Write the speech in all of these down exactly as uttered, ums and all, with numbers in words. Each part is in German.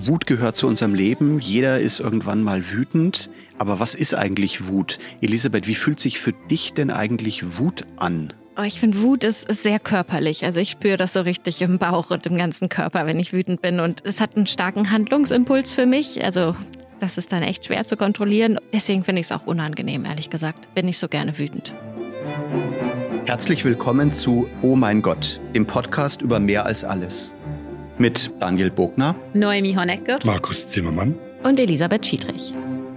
Wut gehört zu unserem Leben. Jeder ist irgendwann mal wütend. Aber was ist eigentlich Wut? Elisabeth, wie fühlt sich für dich denn eigentlich Wut an? Oh, ich finde, Wut ist, ist sehr körperlich. Also ich spüre das so richtig im Bauch und im ganzen Körper, wenn ich wütend bin. Und es hat einen starken Handlungsimpuls für mich. Also das ist dann echt schwer zu kontrollieren. Deswegen finde ich es auch unangenehm, ehrlich gesagt. Bin ich so gerne wütend. Herzlich willkommen zu Oh mein Gott, dem Podcast über mehr als alles. Mit Daniel Bogner, Noemi Honecker, Markus Zimmermann und Elisabeth Schiedrich.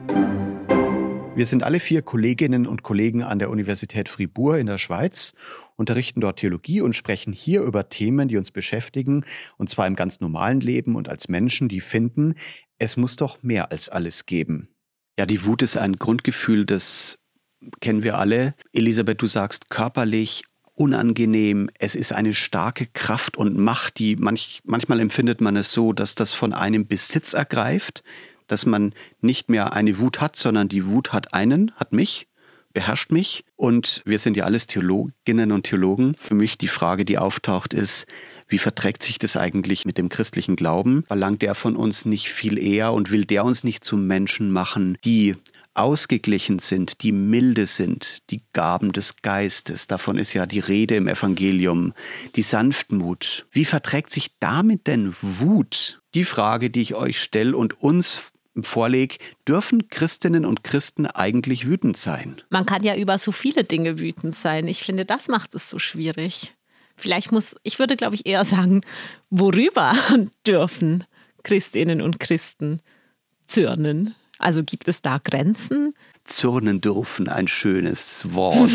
Wir sind alle vier Kolleginnen und Kollegen an der Universität Fribourg in der Schweiz, unterrichten dort Theologie und sprechen hier über Themen, die uns beschäftigen, und zwar im ganz normalen Leben und als Menschen, die finden, es muss doch mehr als alles geben. Ja, die Wut ist ein Grundgefühl, das kennen wir alle. Elisabeth, du sagst körperlich, unangenehm. Es ist eine starke Kraft und Macht, die manch, manchmal empfindet man es so, dass das von einem Besitz ergreift, dass man nicht mehr eine Wut hat, sondern die Wut hat einen, hat mich, beherrscht mich. Und wir sind ja alles Theologinnen und Theologen. Für mich die Frage, die auftaucht, ist, wie verträgt sich das eigentlich mit dem christlichen Glauben? Verlangt er von uns nicht viel eher und will der uns nicht zu Menschen machen, die ausgeglichen sind, die milde sind, die Gaben des Geistes, davon ist ja die Rede im Evangelium, die Sanftmut. Wie verträgt sich damit denn Wut? Die Frage, die ich euch stelle und uns vorlege, dürfen Christinnen und Christen eigentlich wütend sein? Man kann ja über so viele Dinge wütend sein. Ich finde, das macht es so schwierig. Vielleicht muss, ich würde glaube ich eher sagen, worüber dürfen Christinnen und Christen zürnen? Also gibt es da Grenzen? Zürnen dürfen, ein schönes Wort.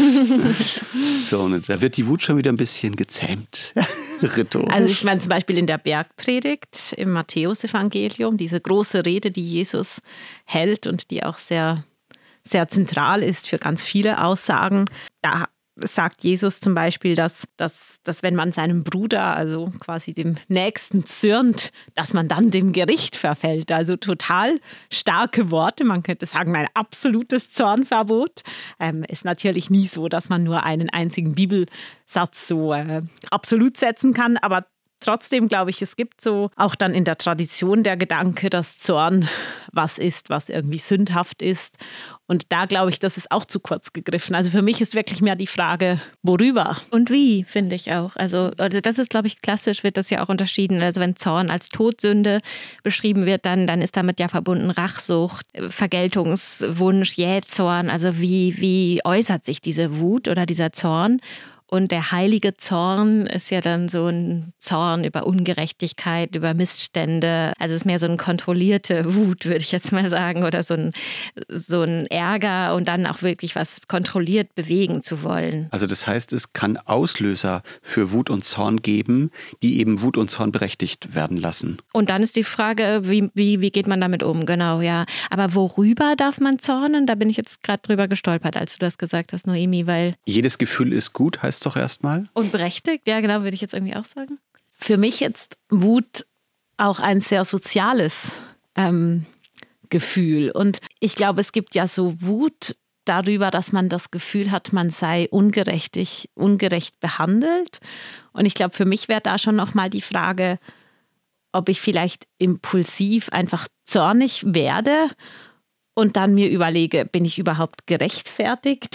Zürnen. Da wird die Wut schon wieder ein bisschen gezähmt. Rhetorisch. Also ich meine zum Beispiel in der Bergpredigt im Matthäusevangelium, diese große Rede, die Jesus hält und die auch sehr, sehr zentral ist für ganz viele Aussagen, da sagt Jesus zum Beispiel, dass, dass, dass wenn man seinem Bruder, also quasi dem Nächsten zürnt, dass man dann dem Gericht verfällt. Also total starke Worte. Man könnte sagen, ein absolutes Zornverbot. Ähm, ist natürlich nie so, dass man nur einen einzigen Bibelsatz so äh, absolut setzen kann, aber trotzdem glaube ich, es gibt so auch dann in der Tradition der Gedanke, dass Zorn was ist, was irgendwie sündhaft ist. Und da glaube ich, das ist auch zu kurz gegriffen. Also für mich ist wirklich mehr die Frage, worüber? Und wie, finde ich auch. Also, also das ist, glaube ich, klassisch wird das ja auch unterschieden. Also wenn Zorn als Todsünde beschrieben wird, dann, dann ist damit ja verbunden Rachsucht, Vergeltungswunsch, Jähzorn. Also wie, wie äußert sich diese Wut oder dieser Zorn? Und der heilige Zorn ist ja dann so ein Zorn über Ungerechtigkeit, über Missstände. Also es ist mehr so eine kontrollierte Wut, würde ich jetzt mal sagen. Oder so ein, so ein Ärger und dann auch wirklich was kontrolliert bewegen zu wollen. Also das heißt, es kann Auslöser für Wut und Zorn geben, die eben Wut und Zorn berechtigt werden lassen. Und dann ist die Frage, wie, wie, wie geht man damit um? Genau, ja. Aber worüber darf man zornen? Da bin ich jetzt gerade drüber gestolpert, als du das gesagt hast, Noemi, weil... Jedes Gefühl ist gut, heißt doch erstmal. Und berechtigt, ja genau, würde ich jetzt irgendwie auch sagen. Für mich jetzt Wut auch ein sehr soziales ähm, Gefühl. Und ich glaube, es gibt ja so Wut darüber, dass man das Gefühl hat, man sei ungerechtig, ungerecht behandelt. Und ich glaube, für mich wäre da schon nochmal die Frage, ob ich vielleicht impulsiv einfach zornig werde und dann mir überlege, bin ich überhaupt gerechtfertigt?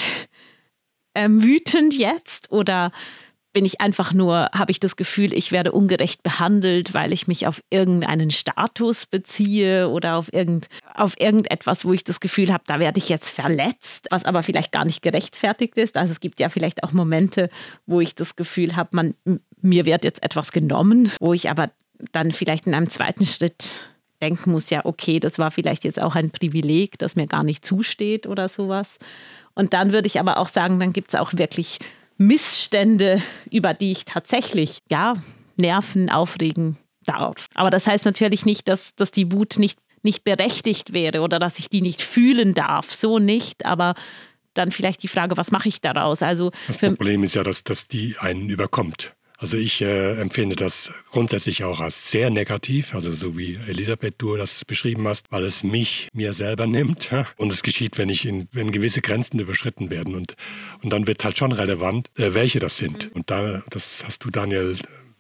Ähm, wütend jetzt oder bin ich einfach nur, habe ich das Gefühl, ich werde ungerecht behandelt, weil ich mich auf irgendeinen Status beziehe oder auf, irgend, auf irgendetwas, wo ich das Gefühl habe, da werde ich jetzt verletzt, was aber vielleicht gar nicht gerechtfertigt ist. Also es gibt ja vielleicht auch Momente, wo ich das Gefühl habe, man, mir wird jetzt etwas genommen, wo ich aber dann vielleicht in einem zweiten Schritt denken muss, ja okay, das war vielleicht jetzt auch ein Privileg, das mir gar nicht zusteht oder sowas. Und dann würde ich aber auch sagen, dann gibt es auch wirklich Missstände, über die ich tatsächlich, ja, nerven, aufregen darf. Aber das heißt natürlich nicht, dass, dass die Wut nicht, nicht berechtigt wäre oder dass ich die nicht fühlen darf. So nicht, aber dann vielleicht die Frage, was mache ich daraus? Also das Problem ist ja, dass, dass die einen überkommt. Also ich äh, empfinde das grundsätzlich auch als sehr negativ, also so wie Elisabeth, du das beschrieben hast, weil es mich mir selber nimmt. Und es geschieht, wenn, ich in, wenn gewisse Grenzen überschritten werden. Und, und dann wird halt schon relevant, äh, welche das sind. Und da, das hast du, Daniel,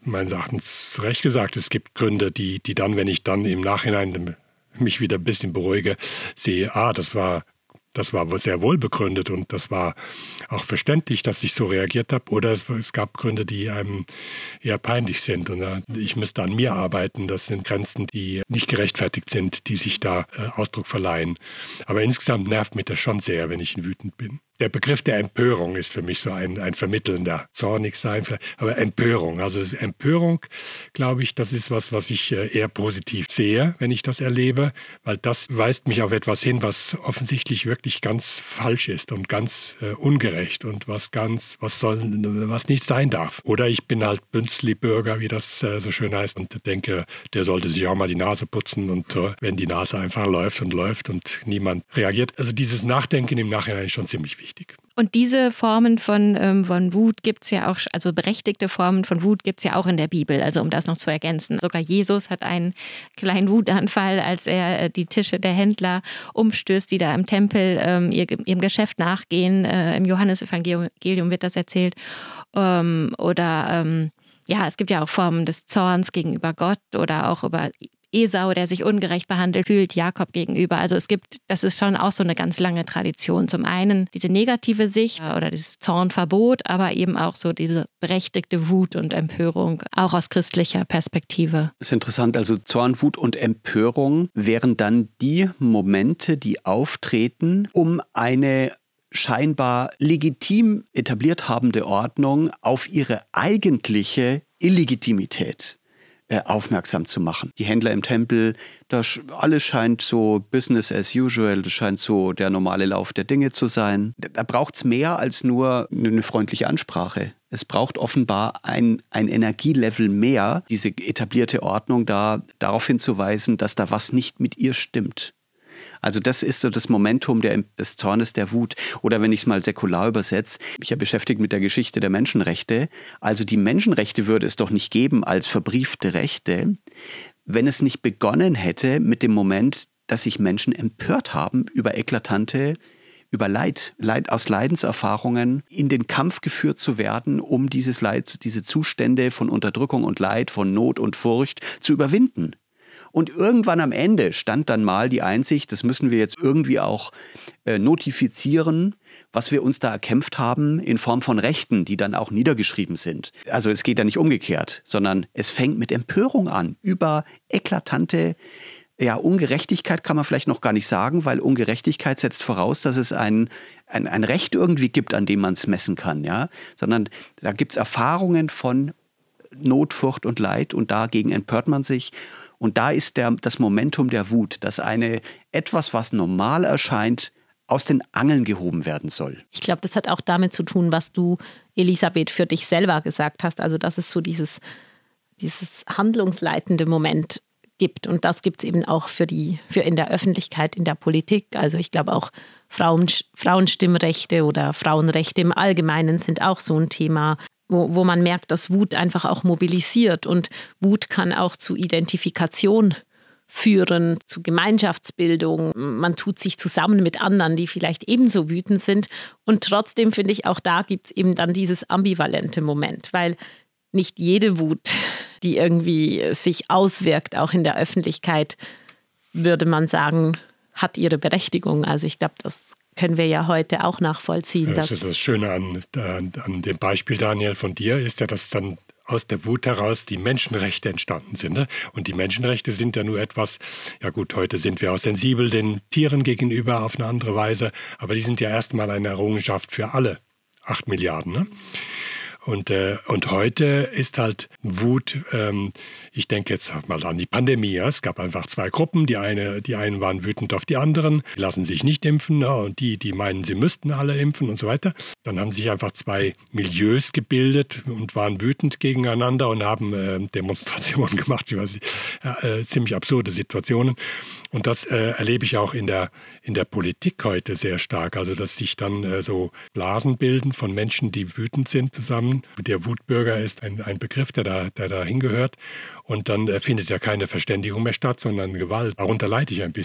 meines Erachtens zu Recht gesagt, es gibt Gründe, die, die dann, wenn ich dann im Nachhinein mich wieder ein bisschen beruhige, sehe, ah, das war Das war sehr wohl begründet und das war auch verständlich, dass ich so reagiert habe. Oder es, es gab Gründe, die einem eher peinlich sind. Und äh, ich müsste an mir arbeiten. Das sind Grenzen, die nicht gerechtfertigt sind, die sich da äh, Ausdruck verleihen. Aber insgesamt nervt mich das schon sehr, wenn ich wütend bin. Der Begriff der Empörung ist für mich so ein, ein vermittelnder, zornig sein, aber Empörung. Also Empörung, glaube ich, das ist was, was ich eher positiv sehe, wenn ich das erlebe, weil das weist mich auf etwas hin, was offensichtlich wirklich ganz falsch ist und ganz äh, ungerecht und was ganz, was soll, was nicht sein darf. Oder ich bin halt Bünzli-Bürger, wie das äh, so schön heißt, und denke, der sollte sich auch mal die Nase putzen und äh, wenn die Nase einfach läuft und läuft und niemand reagiert. Also dieses Nachdenken im Nachhinein ist schon ziemlich wichtig. Wichtig. Und diese Formen von, ähm, von Wut gibt es ja auch, also berechtigte Formen von Wut gibt es ja auch in der Bibel, also um das noch zu ergänzen. Sogar Jesus hat einen kleinen Wutanfall, als er äh, die Tische der Händler umstößt, die da im Tempel ähm, ihr, ihrem Geschäft nachgehen. Äh, Im Johannesevangelium wird das erzählt. Ähm, oder ähm, ja, es gibt ja auch Formen des Zorns gegenüber Gott oder auch über Esau, der sich ungerecht behandelt fühlt, Jakob gegenüber. Also es gibt, das ist schon auch so eine ganz lange Tradition. Zum einen diese negative Sicht oder dieses Zornverbot, aber eben auch so diese berechtigte Wut und Empörung, auch aus christlicher Perspektive. Das ist interessant, also Zorn, Wut und Empörung wären dann die Momente, die auftreten, um eine scheinbar legitim etabliert habende Ordnung auf ihre eigentliche Illegitimität aufmerksam zu machen. Die Händler im Tempel, das alles scheint so Business as usual, das scheint so der normale Lauf der Dinge zu sein. Da braucht es mehr als nur eine freundliche Ansprache. Es braucht offenbar ein, ein Energielevel mehr, diese etablierte Ordnung da darauf hinzuweisen, dass da was nicht mit ihr stimmt. Also das ist so das Momentum der, des Zornes, der Wut. Oder wenn ich es mal säkular übersetze, ich bin beschäftigt mit der Geschichte der Menschenrechte. Also die Menschenrechte würde es doch nicht geben als verbriefte Rechte, wenn es nicht begonnen hätte mit dem Moment, dass sich Menschen empört haben über eklatante, über Leid, Leid aus Leidenserfahrungen in den Kampf geführt zu werden, um dieses Leid, diese Zustände von Unterdrückung und Leid, von Not und Furcht zu überwinden. Und irgendwann am Ende stand dann mal die Einsicht, das müssen wir jetzt irgendwie auch äh, notifizieren, was wir uns da erkämpft haben in Form von Rechten, die dann auch niedergeschrieben sind. Also es geht ja nicht umgekehrt, sondern es fängt mit Empörung an über eklatante, ja, Ungerechtigkeit kann man vielleicht noch gar nicht sagen, weil Ungerechtigkeit setzt voraus, dass es ein, ein, ein Recht irgendwie gibt, an dem man es messen kann, ja, sondern da gibt es Erfahrungen von Not, Furcht und Leid und dagegen empört man sich. Und da ist der, das Momentum der Wut, dass eine etwas, was normal erscheint, aus den Angeln gehoben werden soll. Ich glaube, das hat auch damit zu tun, was du, Elisabeth, für dich selber gesagt hast. Also, dass es so dieses, dieses handlungsleitende Moment gibt. Und das gibt es eben auch für die, für in der Öffentlichkeit, in der Politik. Also ich glaube auch Frauen, Frauenstimmrechte oder Frauenrechte im Allgemeinen sind auch so ein Thema, Wo, wo man merkt, dass Wut einfach auch mobilisiert und Wut kann auch zu Identifikation führen, zu Gemeinschaftsbildung. Man tut sich zusammen mit anderen, die vielleicht ebenso wütend sind und trotzdem finde ich, auch da gibt es eben dann dieses ambivalente Moment, weil nicht jede Wut, die irgendwie sich auswirkt, auch in der Öffentlichkeit, würde man sagen, hat ihre Berechtigung. Also ich glaube, das können wir ja heute auch nachvollziehen. Das ist das Schöne an, an, an dem Beispiel, Daniel, von dir, ist ja, dass dann aus der Wut heraus die Menschenrechte entstanden sind. Ne? Und die Menschenrechte sind ja nur etwas, ja gut, heute sind wir auch sensibel den Tieren gegenüber auf eine andere Weise, aber die sind ja erstmal eine Errungenschaft für alle acht Milliarden. Ne? Und, äh, und heute ist halt Wut, ähm, ich denke jetzt mal an die Pandemie. Ja. Es gab einfach zwei Gruppen. Die, eine, die einen waren wütend auf die anderen, die lassen sich nicht impfen. Ja, und die, die meinen, sie müssten alle impfen und so weiter. Dann haben sich einfach zwei Milieus gebildet und waren wütend gegeneinander und haben äh, Demonstrationen gemacht. Ich weiß, äh, ziemlich absurde Situationen. Und das äh, erlebe ich auch in der, in der Politik heute sehr stark. Also dass sich dann äh, so Blasen bilden von Menschen, die wütend sind zusammen. Der Wutbürger ist ein, ein Begriff, der da, der da hingehört. Und dann äh, findet ja keine Verständigung mehr statt, sondern Gewalt. Darunter leide ich ein bisschen.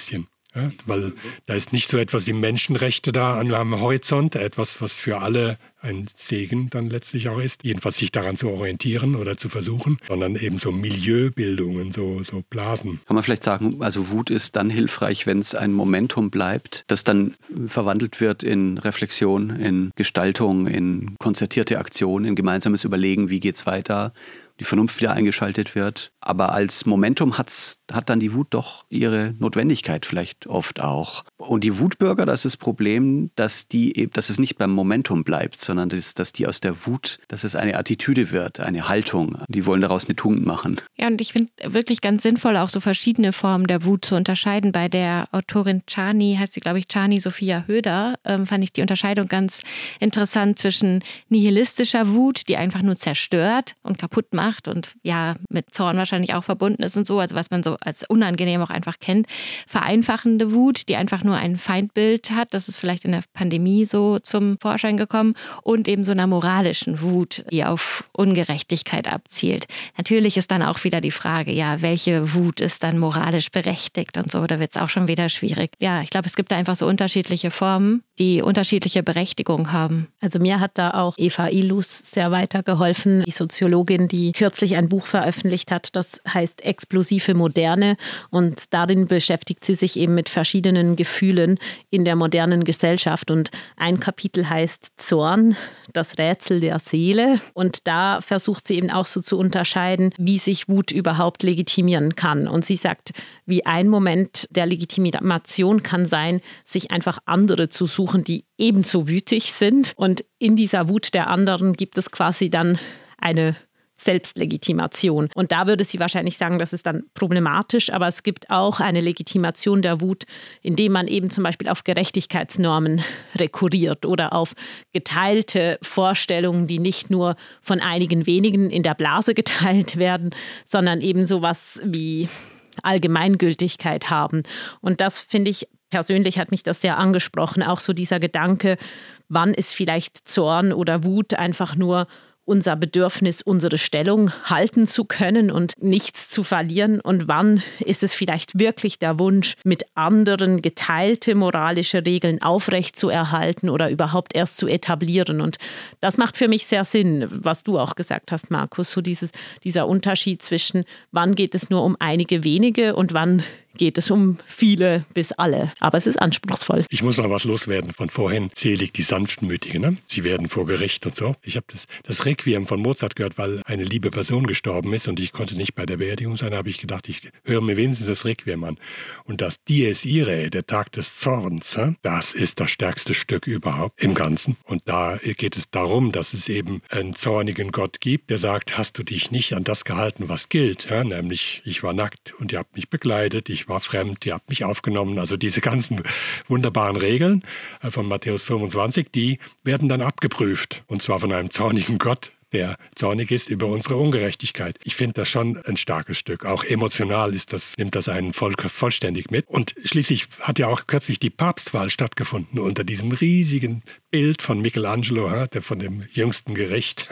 Ja, weil da ist nicht so etwas wie Menschenrechte da am Horizont, etwas, was für alle ein Segen dann letztlich auch ist, jedenfalls sich daran zu orientieren oder zu versuchen, sondern eben so Milieubildungen, so, so Blasen. Kann man vielleicht sagen, also Wut ist dann hilfreich, wenn es ein Momentum bleibt, das dann verwandelt wird in Reflexion, in Gestaltung, in konzertierte Aktion, in gemeinsames Überlegen, wie geht's weiter, die Vernunft wieder eingeschaltet wird. Aber als Momentum hat's, hat dann die Wut doch ihre Notwendigkeit vielleicht oft auch. Und die Wutbürger, das ist das Problem, dass, die eben, dass es nicht beim Momentum bleibt, sondern dass, dass die aus der Wut, dass es eine Attitüde wird, eine Haltung. Die wollen daraus eine Tugend machen. Ja, und ich finde wirklich ganz sinnvoll, auch so verschiedene Formen der Wut zu unterscheiden. Bei der Autorin Czarny, heißt sie, glaube ich, Czarny Sophia Höder, ähm, fand ich die Unterscheidung ganz interessant zwischen nihilistischer Wut, die einfach nur zerstört und kaputt macht und ja, mit Zorn wahrscheinlich auch verbunden ist und so, also was man so als unangenehm auch einfach kennt. Vereinfachende Wut, die einfach nur ein Feindbild hat, das ist vielleicht in der Pandemie so zum Vorschein gekommen, und eben so einer moralischen Wut, die auf Ungerechtigkeit abzielt. Natürlich ist dann auch wieder die Frage, ja, welche Wut ist dann moralisch berechtigt und so, da wird es auch schon wieder schwierig. Ja, ich glaube, es gibt da einfach so unterschiedliche Formen, die unterschiedliche Berechtigung haben. Also mir hat da auch Eva Ilus sehr weitergeholfen, die Soziologin, die kürzlich ein Buch veröffentlicht hat, das heißt Explosive Moderne, und darin beschäftigt sie sich eben mit verschiedenen Gefühlen in der modernen Gesellschaft, und ein Kapitel heißt Zorn, das Rätsel der Seele, und da versucht sie eben auch so zu unterscheiden, wie sich Wut überhaupt legitimieren kann, und sie sagt, wie ein Moment der Legitimation kann sein, sich einfach andere zu suchen, die ebenso wütig sind, und in dieser Wut der anderen gibt es quasi dann eine Selbstlegitimation. Und da würde sie wahrscheinlich sagen, das ist dann problematisch, aber es gibt auch eine Legitimation der Wut, indem man eben zum Beispiel auf Gerechtigkeitsnormen rekurriert oder auf geteilte Vorstellungen, die nicht nur von einigen wenigen in der Blase geteilt werden, sondern eben sowas wie Allgemeingültigkeit haben. Und das finde ich, persönlich hat mich das sehr angesprochen, auch so dieser Gedanke, wann ist vielleicht Zorn oder Wut einfach nur unser Bedürfnis, unsere Stellung halten zu können und nichts zu verlieren, und wann ist es vielleicht wirklich der Wunsch, mit anderen geteilte moralische Regeln aufrechtzuerhalten oder überhaupt erst zu etablieren. Und das macht für mich sehr Sinn, was du auch gesagt hast, Markus, so dieses, dieser Unterschied zwischen wann geht es nur um einige wenige und wann geht es um viele bis alle. Aber es ist anspruchsvoll. Ich muss noch was loswerden von vorhin. Selig die Sanftmütigen, ne? Sie werden vor Gericht und so. Ich habe das, das Requiem von Mozart gehört, weil eine liebe Person gestorben ist und ich konnte nicht bei der Beerdigung sein. Da habe ich gedacht, ich höre mir wenigstens das Requiem an. Und das Dies Irae, der Tag des Zorns, das ist das stärkste Stück überhaupt im Ganzen. Und da geht es darum, dass es eben einen zornigen Gott gibt, der sagt, hast du dich nicht an das gehalten, was gilt? Ja, nämlich, ich war nackt und ihr habt mich bekleidet, ich war fremd, ihr habt mich aufgenommen. Also diese ganzen wunderbaren Regeln von Matthäus fünfundzwanzig, die werden dann abgeprüft. Und zwar von einem zornigen Gott, der zornig ist über unsere Ungerechtigkeit. Ich finde das schon ein starkes Stück. Auch emotional ist das, nimmt das einen voll, vollständig mit. Und schließlich hat ja auch kürzlich die Papstwahl stattgefunden unter diesem riesigen Bild von Michelangelo, der von dem jüngsten Gericht.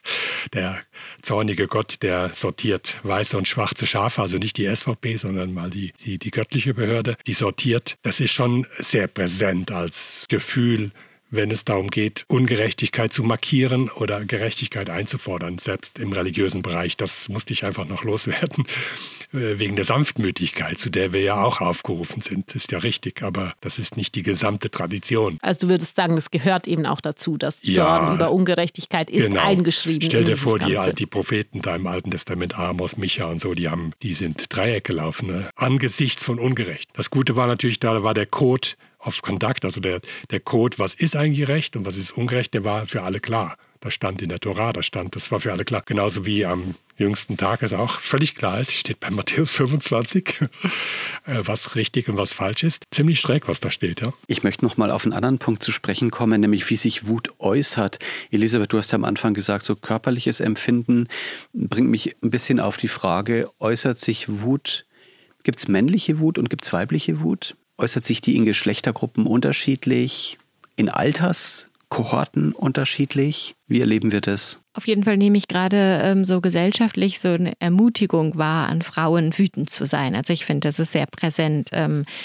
Der zornige Gott, der sortiert weiße und schwarze Schafe, also nicht die S V P, sondern mal die, die, die göttliche Behörde, die sortiert. Das ist schon sehr präsent als Gefühl, wenn es darum geht, Ungerechtigkeit zu markieren oder Gerechtigkeit einzufordern, selbst im religiösen Bereich. Das musste ich einfach noch loswerden, wegen der Sanftmütigkeit, zu der wir ja auch aufgerufen sind. Das ist ja richtig, aber das ist nicht die gesamte Tradition. Also du würdest sagen, das gehört eben auch dazu, dass Zorn ja, über Ungerechtigkeit ist genau. eingeschrieben. Stell dir vor, die, die Propheten da im Alten Testament, Amos, Micha und so, die, haben, die sind Dreieck gelaufen, ne? Angesichts von Ungerecht. Das Gute war natürlich, da war der Code of Conduct, also der, der Code, was ist eigentlich Recht und was ist Ungerecht, der war für alle klar. Das stand in der Tora, das stand, das war für alle klar. Genauso wie am jüngsten Tag es auch völlig klar ist, steht bei Matthäus fünfundzwanzig, was richtig und was falsch ist. Ziemlich schräg, was da steht, ja. Ich möchte noch mal auf einen anderen Punkt zu sprechen kommen, nämlich wie sich Wut äußert. Elisabeth, du hast ja am Anfang gesagt, so körperliches Empfinden bringt mich ein bisschen auf die Frage, äußert sich Wut, gibt es männliche Wut und gibt es weibliche Wut? Äußert sich die in Geschlechtergruppen unterschiedlich, in Alterskohorten unterschiedlich? Wie erleben wir das? Auf jeden Fall nehme ich gerade ähm, so gesellschaftlich so eine Ermutigung wahr, an Frauen wütend zu sein. Also ich finde, das ist sehr präsent. Ähm,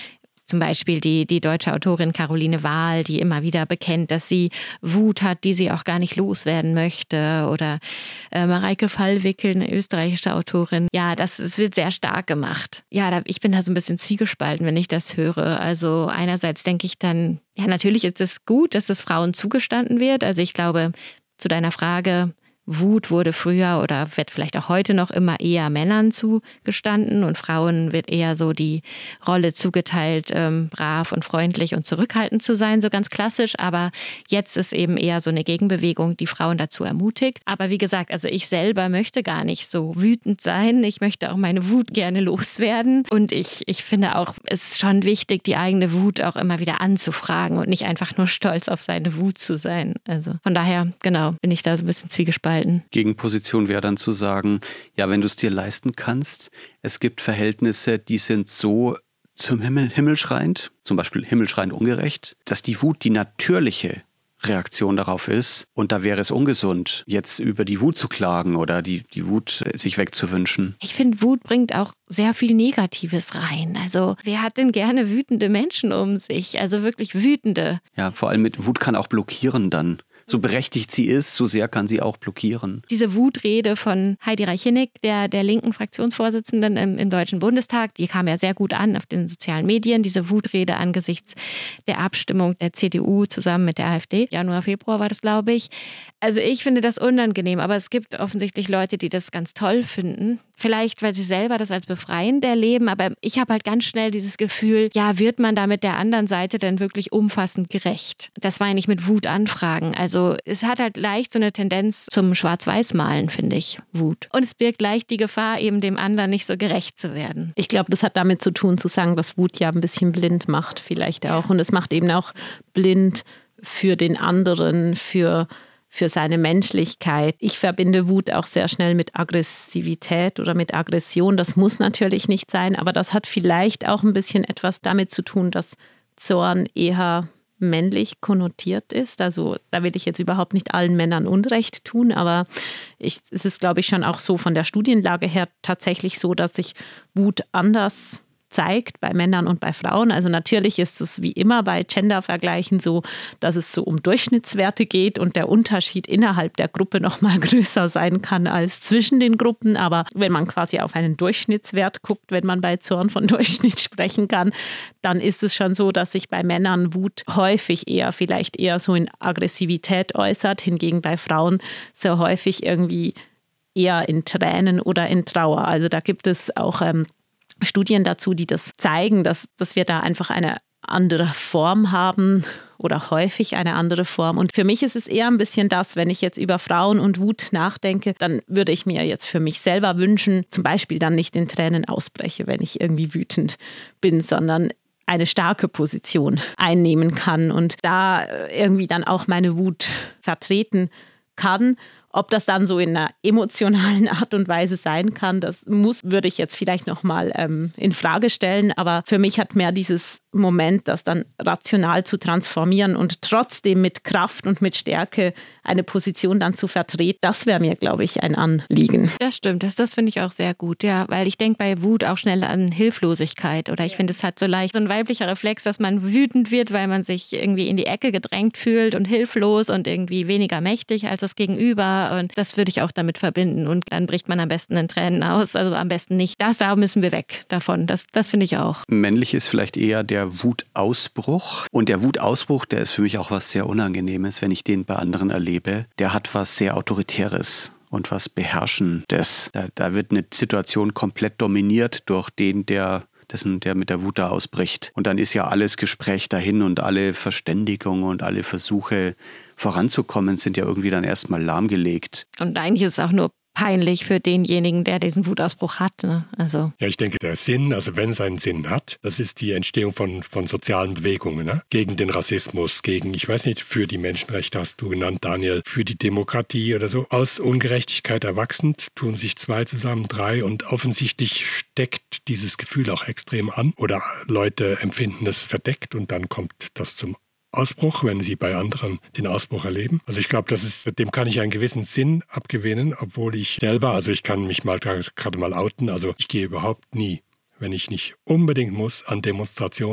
Zum Beispiel die, die deutsche Autorin Caroline Wahl, die immer wieder bekennt, dass sie Wut hat, die sie auch gar nicht loswerden möchte. Oder äh, Mareike Fallwickel, eine österreichische Autorin. Ja, das, das wird sehr stark gemacht. Ja, da, ich bin da so ein bisschen zwiegespalten, wenn ich das höre. Also einerseits denke ich dann, ja, natürlich ist es gut, dass das Frauen zugestanden wird. Also ich glaube, zu deiner Frage, Wut wurde früher oder wird vielleicht auch heute noch immer eher Männern zugestanden und Frauen wird eher so die Rolle zugeteilt, ähm, brav und freundlich und zurückhaltend zu sein, so ganz klassisch. Aber jetzt ist eben eher so eine Gegenbewegung, die Frauen dazu ermutigt. Aber wie gesagt, also ich selber möchte gar nicht so wütend sein. Ich möchte auch meine Wut gerne loswerden. Und ich, ich finde auch, es ist schon wichtig, die eigene Wut auch immer wieder anzufragen und nicht einfach nur stolz auf seine Wut zu sein. Also von daher, genau, bin ich da so ein bisschen zwiegespalten. Gegenposition wäre dann zu sagen, ja, wenn du es dir leisten kannst, es gibt Verhältnisse, die sind so zum Himmel himmelschreiend, zum Beispiel himmelschreiend ungerecht, dass die Wut die natürliche Reaktion darauf ist und da wäre es ungesund, jetzt über die Wut zu klagen oder die, die Wut sich wegzuwünschen. Ich finde, Wut bringt auch sehr viel Negatives rein. Also wer hat denn gerne wütende Menschen um sich? Also wirklich wütende. Ja, vor allem mit Wut kann auch blockieren dann. So berechtigt sie ist, so sehr kann sie auch blockieren. Diese Wutrede von Heidi Reichenig, der, der linken Fraktionsvorsitzenden im, im Deutschen Bundestag, die kam ja sehr gut an auf den sozialen Medien. Diese Wutrede angesichts der Abstimmung der C D U zusammen mit der AfD. Januar, Februar war das, glaube ich. Also ich finde das unangenehm, aber es gibt offensichtlich Leute, die das ganz toll finden. Vielleicht, weil sie selber das als befreiend erleben, aber ich habe halt ganz schnell dieses Gefühl, ja, wird man da mit der anderen Seite denn wirklich umfassend gerecht? Das meine ich mit Wut anfragen. Also es hat halt leicht so eine Tendenz zum Schwarz-Weiß-Malen, finde ich, Wut. Und es birgt leicht die Gefahr, eben dem anderen nicht so gerecht zu werden. Ich glaube, das hat damit zu tun, zu sagen, dass Wut ja ein bisschen blind macht vielleicht auch. Und es macht eben auch blind für den anderen, für für seine Menschlichkeit. Ich verbinde Wut auch sehr schnell mit Aggressivität oder mit Aggression. Das muss natürlich nicht sein, aber das hat vielleicht auch ein bisschen etwas damit zu tun, dass Zorn eher männlich konnotiert ist. Also da will ich jetzt überhaupt nicht allen Männern Unrecht tun, aber ich, es ist, glaube ich, schon auch so von der Studienlage her tatsächlich so, dass sich Wut anders zeigt bei Männern und bei Frauen. Also natürlich ist es wie immer bei Gender-Vergleichen so, dass es so um Durchschnittswerte geht und der Unterschied innerhalb der Gruppe noch mal größer sein kann als zwischen den Gruppen. Aber wenn man quasi auf einen Durchschnittswert guckt, wenn man bei Zorn von Durchschnitt sprechen kann, dann ist es schon so, dass sich bei Männern Wut häufig eher, vielleicht eher so in Aggressivität äußert, hingegen bei Frauen sehr häufig irgendwie eher in Tränen oder in Trauer. Also da gibt es auch ähm, Studien dazu, die das zeigen, dass, dass wir da einfach eine andere Form haben oder häufig eine andere Form. Und für mich ist es eher ein bisschen das, wenn ich jetzt über Frauen und Wut nachdenke, dann würde ich mir jetzt für mich selber wünschen, zum Beispiel dann nicht in Tränen ausbreche, wenn ich irgendwie wütend bin, sondern eine starke Position einnehmen kann und da irgendwie dann auch meine Wut vertreten kann. Ob das dann so in einer emotionalen Art und Weise sein kann, das muss, würde ich jetzt vielleicht nochmal ähm, in Frage stellen. Aber für mich hat mehr dieses Moment, das dann rational zu transformieren und trotzdem mit Kraft und mit Stärke eine Position dann zu vertreten, das wäre mir, glaube ich, ein Anliegen. Das stimmt, das, das finde ich auch sehr gut, ja, weil ich denke bei Wut auch schnell an Hilflosigkeit oder ich finde, es hat so leicht so ein weiblicher Reflex, dass man wütend wird, weil man sich irgendwie in die Ecke gedrängt fühlt und hilflos und irgendwie weniger mächtig als das Gegenüber und das würde ich auch damit verbinden und dann bricht man am besten in Tränen aus, also am besten nicht. Das, da müssen wir weg davon, das, das finde ich auch. Männlich ist vielleicht eher der Wutausbruch und der Wutausbruch, der ist für mich auch was sehr Unangenehmes, wenn ich den bei anderen erlebe. Der hat was sehr Autoritäres und was Beherrschendes. Da, da wird eine Situation komplett dominiert durch den, der, dessen, der mit der Wut da ausbricht. Und dann ist ja alles Gespräch dahin und alle Verständigung und alle Versuche voranzukommen sind ja irgendwie dann erstmal lahmgelegt. Und eigentlich ist es auch nur peinlich für denjenigen, der diesen Wutausbruch hat. Ne? Also. Ja, ich denke, der Sinn, also wenn es einen Sinn hat, das ist die Entstehung von, von sozialen Bewegungen, ne? Gegen den Rassismus, gegen, ich weiß nicht, für die Menschenrechte hast du genannt, Daniel, für die Demokratie oder so. Aus Ungerechtigkeit erwachsend tun sich zwei zusammen, drei und offensichtlich steckt dieses Gefühl auch extrem an oder Leute empfinden es verdeckt und dann kommt das zum Ausbruch, wenn sie bei anderen den Ausbruch erleben. Also ich glaube, das ist, dem kann ich einen gewissen Sinn abgewinnen, obwohl ich selber, also ich kann mich mal gerade mal outen, also ich gehe überhaupt nie, wenn ich nicht unbedingt muss, an Demonstrationen,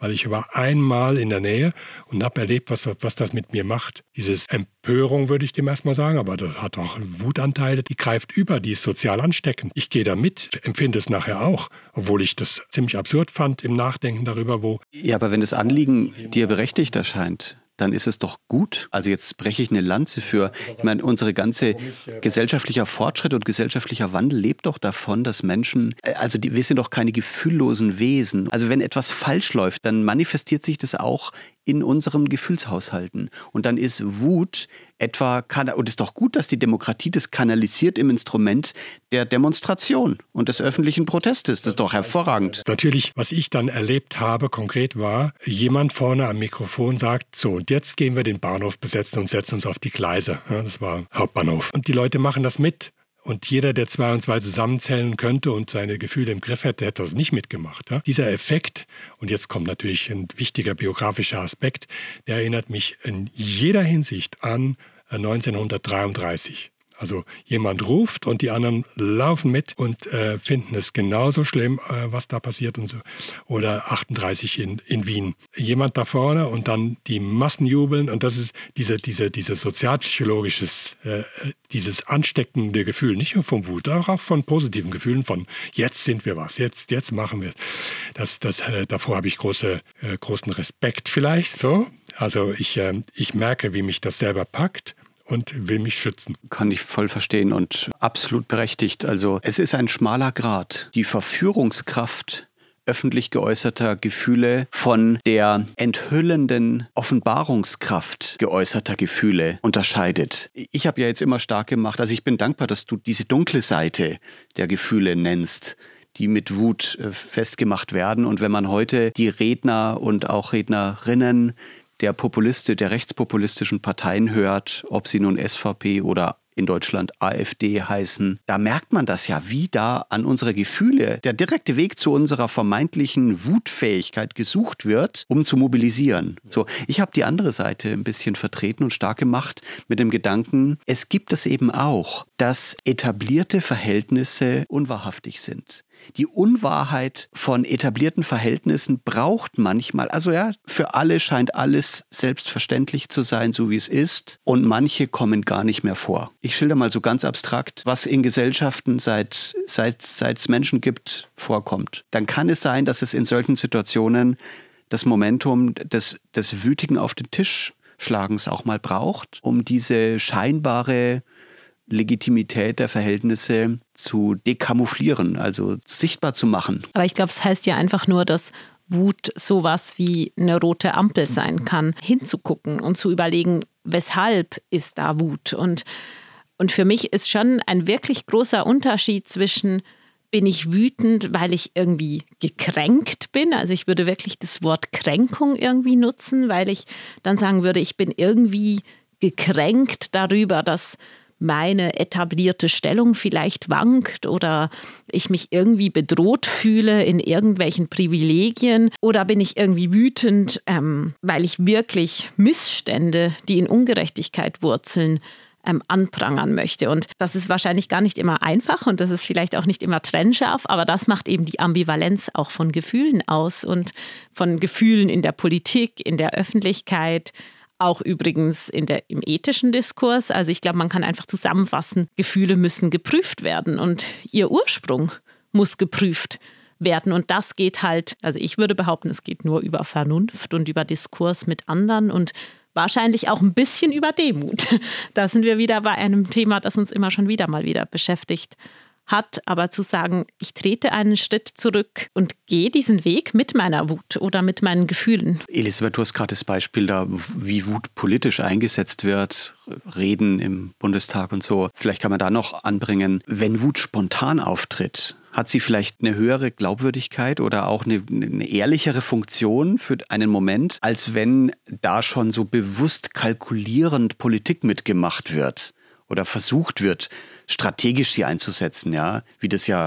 weil ich war einmal in der Nähe und habe erlebt, was, was das mit mir macht. Diese Empörung würde ich dem erstmal sagen, aber das hat auch Wutanteile, die greift über, die ist sozial ansteckend. Ich gehe da mit, empfinde es nachher auch, obwohl ich das ziemlich absurd fand im Nachdenken darüber, wo... Ja, aber wenn das Anliegen dir berechtigt erscheint, dann ist es doch gut. Also jetzt breche ich eine Lanze für, ich meine, unsere ganze gesellschaftlicher Fortschritt und gesellschaftlicher Wandel lebt doch davon, dass Menschen, also die, wir sind doch keine gefühllosen Wesen. Also wenn etwas falsch läuft, dann manifestiert sich das auch in unseren Gefühlshaushalten. Und dann ist Wut etwa, und es ist doch gut, dass die Demokratie das kanalisiert im Instrument der Demonstration und des öffentlichen Protestes. Das ist doch hervorragend. Natürlich, was ich dann erlebt habe, konkret war, jemand vorne am Mikrofon sagt, so, und jetzt gehen wir den Bahnhof besetzen und setzen uns auf die Gleise. Ja, das war Hauptbahnhof. Und die Leute machen das mit. Und jeder, der zwei und zwei zusammenzählen könnte und seine Gefühle im Griff hätte, hätte das nicht mitgemacht. Ja? Dieser Effekt, und jetzt kommt natürlich ein wichtiger biografischer Aspekt, der erinnert mich in jeder Hinsicht an neunzehnhundertdreiunddreißig. Also jemand ruft und die anderen laufen mit und äh, finden es genauso schlimm, äh, was da passiert und so. Oder achtunddreißig in, in Wien. Jemand da vorne und dann die Massen jubeln und das ist diese, diese, diese sozialpsychologisches, äh, dieses ansteckende Gefühl, nicht nur von Wut, auch von positiven Gefühlen, von jetzt sind wir was, jetzt, jetzt machen wir das. das äh, davor habe ich große, äh, großen Respekt vielleicht. So. Also ich, äh, ich merke, wie mich das selber packt. Und will mich schützen. Kann ich voll verstehen und absolut berechtigt. Also es ist ein schmaler Grat. Die Verführungskraft öffentlich geäußerter Gefühle von der enthüllenden Offenbarungskraft geäußerter Gefühle unterscheidet. Ich habe ja jetzt immer stark gemacht, also ich bin dankbar, dass du diese dunkle Seite der Gefühle nennst, die mit Wut festgemacht werden. Und wenn man heute die Redner und auch Rednerinnen der Populiste, der rechtspopulistischen Parteien hört, ob sie nun S V P oder in Deutschland AfD heißen, da merkt man das ja, wie da an unsere Gefühle der direkte Weg zu unserer vermeintlichen Wutfähigkeit gesucht wird, um zu mobilisieren. So, ich habe die andere Seite ein bisschen vertreten und stark gemacht mit dem Gedanken, es gibt es eben auch, dass etablierte Verhältnisse unwahrhaftig sind. Die Unwahrheit von etablierten Verhältnissen braucht manchmal, also ja, für alle scheint alles selbstverständlich zu sein, so wie es ist. Und manche kommen gar nicht mehr vor. Ich schilder mal so ganz abstrakt, was in Gesellschaften seit, seit, seit es Menschen gibt, vorkommt. Dann kann es sein, dass es in solchen Situationen das Momentum des, des wütigen auf den Tisch Schlagens auch mal braucht, um diese scheinbare Legitimität der Verhältnisse zu dekamouflieren, also sichtbar zu machen. Aber ich glaube, es heißt ja einfach nur, dass Wut sowas wie eine rote Ampel sein kann, hinzugucken und zu überlegen, weshalb ist da Wut? Und, und für mich ist schon ein wirklich großer Unterschied zwischen, bin ich wütend, weil ich irgendwie gekränkt bin? Also ich würde wirklich das Wort Kränkung irgendwie nutzen, weil ich dann sagen würde, ich bin irgendwie gekränkt darüber, dass meine etablierte Stellung vielleicht wankt oder ich mich irgendwie bedroht fühle in irgendwelchen Privilegien oder bin ich irgendwie wütend, ähm, weil ich wirklich Missstände, die in Ungerechtigkeit wurzeln, ähm, anprangern möchte. Und das ist wahrscheinlich gar nicht immer einfach und das ist vielleicht auch nicht immer trennscharf, aber das macht eben die Ambivalenz auch von Gefühlen aus und von Gefühlen in der Politik, in der Öffentlichkeit, auch übrigens in der, im ethischen Diskurs. Also ich glaube, man kann einfach zusammenfassen, Gefühle müssen geprüft werden und ihr Ursprung muss geprüft werden. Und das geht halt, also ich würde behaupten, es geht nur über Vernunft und über Diskurs mit anderen und wahrscheinlich auch ein bisschen über Demut. Da sind wir wieder bei einem Thema, das uns immer schon wieder mal wieder beschäftigt hat, aber zu sagen, ich trete einen Schritt zurück und gehe diesen Weg mit meiner Wut oder mit meinen Gefühlen. Elisabeth, du hast gerade das Beispiel da, wie Wut politisch eingesetzt wird, Reden im Bundestag und so. Vielleicht kann man da noch anbringen, wenn Wut spontan auftritt, hat sie vielleicht eine höhere Glaubwürdigkeit oder auch eine, eine ehrlichere Funktion für einen Moment, als wenn da schon so bewusst kalkulierend Politik mitgemacht wird oder versucht wird, strategisch sie einzusetzen, ja, wie das ja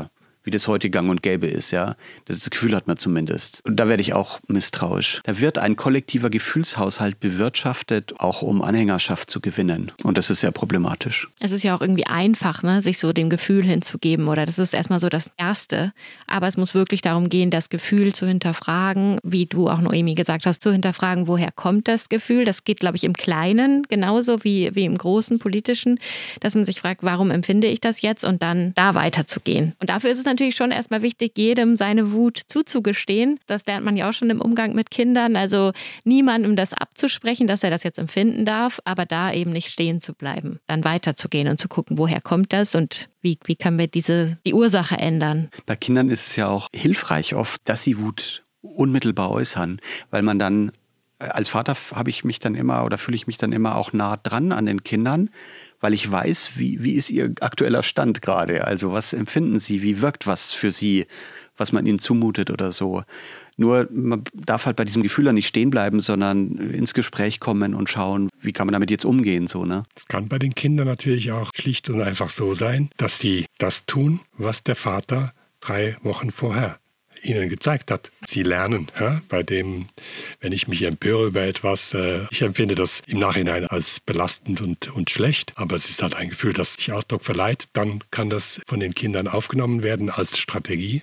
wie das heute gang und gäbe ist, ja. Das Gefühl hat man zumindest. Und da werde ich auch misstrauisch. Da wird ein kollektiver Gefühlshaushalt bewirtschaftet, auch um Anhängerschaft zu gewinnen. Und das ist sehr problematisch. Es ist ja auch irgendwie einfach, ne, sich so dem Gefühl hinzugeben, oder das ist erstmal so das Erste. Aber es muss wirklich darum gehen, das Gefühl zu hinterfragen, wie du auch Noemi gesagt hast, zu hinterfragen, woher kommt das Gefühl? Das geht, glaube ich, im Kleinen genauso wie, wie im großen Politischen, dass man sich fragt, warum empfinde ich das jetzt, und dann da weiterzugehen. Und dafür ist es natürlich schon erstmal wichtig, jedem seine Wut zuzugestehen. Das lernt man ja auch schon im Umgang mit Kindern. Also niemandem das abzusprechen, dass er das jetzt empfinden darf, aber da eben nicht stehen zu bleiben. Dann weiterzugehen und zu gucken, woher kommt das und wie, wie können wir diese, die Ursache ändern. Bei Kindern ist es ja auch hilfreich oft, dass sie Wut unmittelbar äußern, weil man dann, als Vater habe ich mich dann immer oder fühle ich mich dann immer auch nah dran an den Kindern, weil ich weiß, wie, wie ist ihr aktueller Stand gerade, also was empfinden sie, wie wirkt was für sie, was man ihnen zumutet oder so. Nur man darf halt bei diesem Gefühl dann nicht stehen bleiben, sondern ins Gespräch kommen und schauen, wie kann man damit jetzt umgehen. So, ne? Es kann bei den Kindern natürlich auch schlicht und einfach so sein, dass sie das tun, was der Vater drei Wochen vorher ihnen gezeigt hat. Sie lernen, ja, bei dem, wenn ich mich empöre über etwas, äh, ich empfinde das im Nachhinein als belastend und, und schlecht, aber es ist halt ein Gefühl, das sich Ausdruck verleiht, dann kann das von den Kindern aufgenommen werden als Strategie.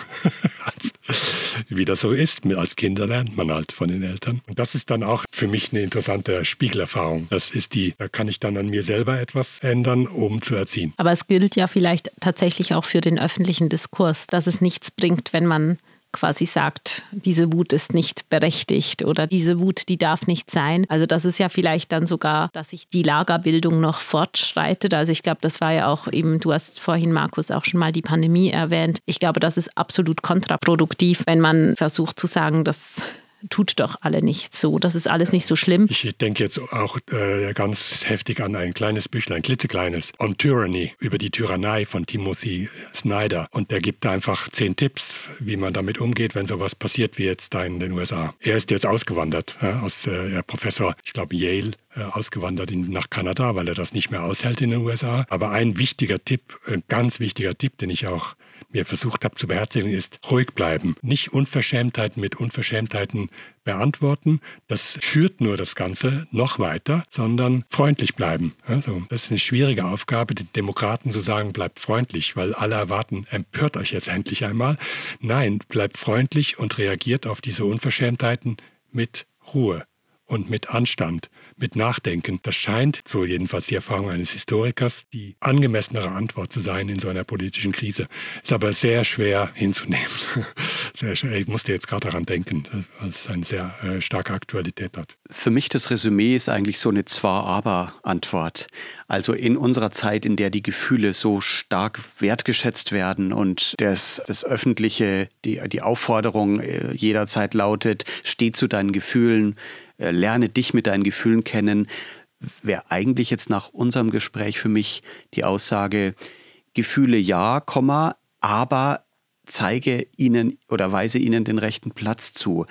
als, wie das so ist, als Kinder lernt man halt von den Eltern. Und das ist dann auch für mich eine interessante Spiegelerfahrung. Das ist die, da kann ich dann an mir selber etwas ändern, um zu erziehen. Aber es gilt ja vielleicht tatsächlich auch für den öffentlichen Diskurs, dass es nichts bringt, wenn man quasi sagt, diese Wut ist nicht berechtigt oder diese Wut, die darf nicht sein. Also das ist ja vielleicht dann sogar, dass sich die Lagerbildung noch fortschreitet. Also ich glaube, das war ja auch eben, du hast vorhin, Markus, auch schon mal die Pandemie erwähnt. Ich glaube, das ist absolut kontraproduktiv, wenn man versucht zu sagen, dass tut doch alle nicht so. Das ist alles nicht so schlimm. Ich denke jetzt auch äh, ganz heftig an ein kleines Büchlein, ein klitzekleines, On Tyranny, über die Tyrannei von Timothy Snyder. Und der gibt einfach zehn Tipps, wie man damit umgeht, wenn sowas passiert wie jetzt da in den U S A. Er ist jetzt ausgewandert, ja, aus äh, Professor, ich glaube Yale, äh, ausgewandert in, nach Kanada, weil er das nicht mehr aushält in den U S A. Aber ein wichtiger Tipp, ein ganz wichtiger Tipp, den ich auch mir versucht habe zu beherzigen, ist ruhig bleiben. Nicht Unverschämtheiten mit Unverschämtheiten beantworten. Das schürt nur das Ganze noch weiter, sondern freundlich bleiben. Also, das ist eine schwierige Aufgabe, den Demokraten zu sagen, bleibt freundlich, weil alle erwarten, empört euch jetzt endlich einmal. Nein, bleibt freundlich und reagiert auf diese Unverschämtheiten mit Ruhe und mit Anstand, mit Nachdenken. Das scheint, so jedenfalls die Erfahrung eines Historikers, die angemessenere Antwort zu sein in so einer politischen Krise. Ist aber sehr schwer hinzunehmen. Sehr schwer. Ich musste jetzt gerade daran denken, weil es eine sehr äh, starke Aktualität hat. Für mich das Resümee ist eigentlich so eine Zwar-Aber-Antwort. Also in unserer Zeit, in der die Gefühle so stark wertgeschätzt werden und das, das Öffentliche, die, die Aufforderung äh, jederzeit lautet, steh zu deinen Gefühlen, äh, lerne dich mit deinen Gefühlen kennen, wäre eigentlich jetzt nach unserem Gespräch für mich die Aussage, Gefühle ja, Komma, aber zeige ihnen oder weise ihnen den rechten Platz zu.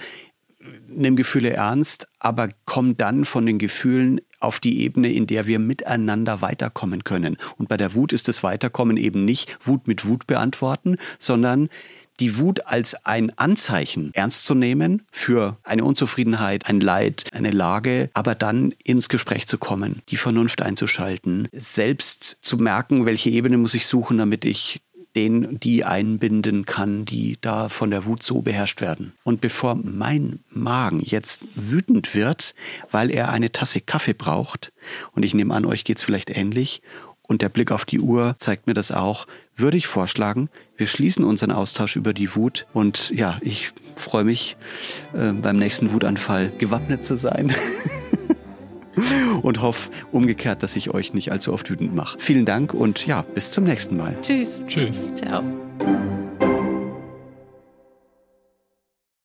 Nimm Gefühle ernst, aber komm dann von den Gefühlen auf die Ebene, in der wir miteinander weiterkommen können. Und bei der Wut ist das Weiterkommen eben nicht Wut mit Wut beantworten, sondern die Wut als ein Anzeichen ernst zu nehmen für eine Unzufriedenheit, ein Leid, eine Lage, aber dann ins Gespräch zu kommen, die Vernunft einzuschalten, selbst zu merken, welche Ebene muss ich suchen, damit ich den, die einbinden kann, die da von der Wut so beherrscht werden. Und bevor mein Magen jetzt wütend wird, weil er eine Tasse Kaffee braucht, und ich nehme an, euch geht es vielleicht ähnlich, und der Blick auf die Uhr zeigt mir das auch, würde ich vorschlagen, wir schließen unseren Austausch über die Wut. Und ja, ich freue mich, äh, beim nächsten Wutanfall gewappnet zu sein. Und hoffe umgekehrt, dass ich euch nicht allzu oft wütend mache. Vielen Dank und ja, bis zum nächsten Mal. Tschüss. Tschüss. Ciao.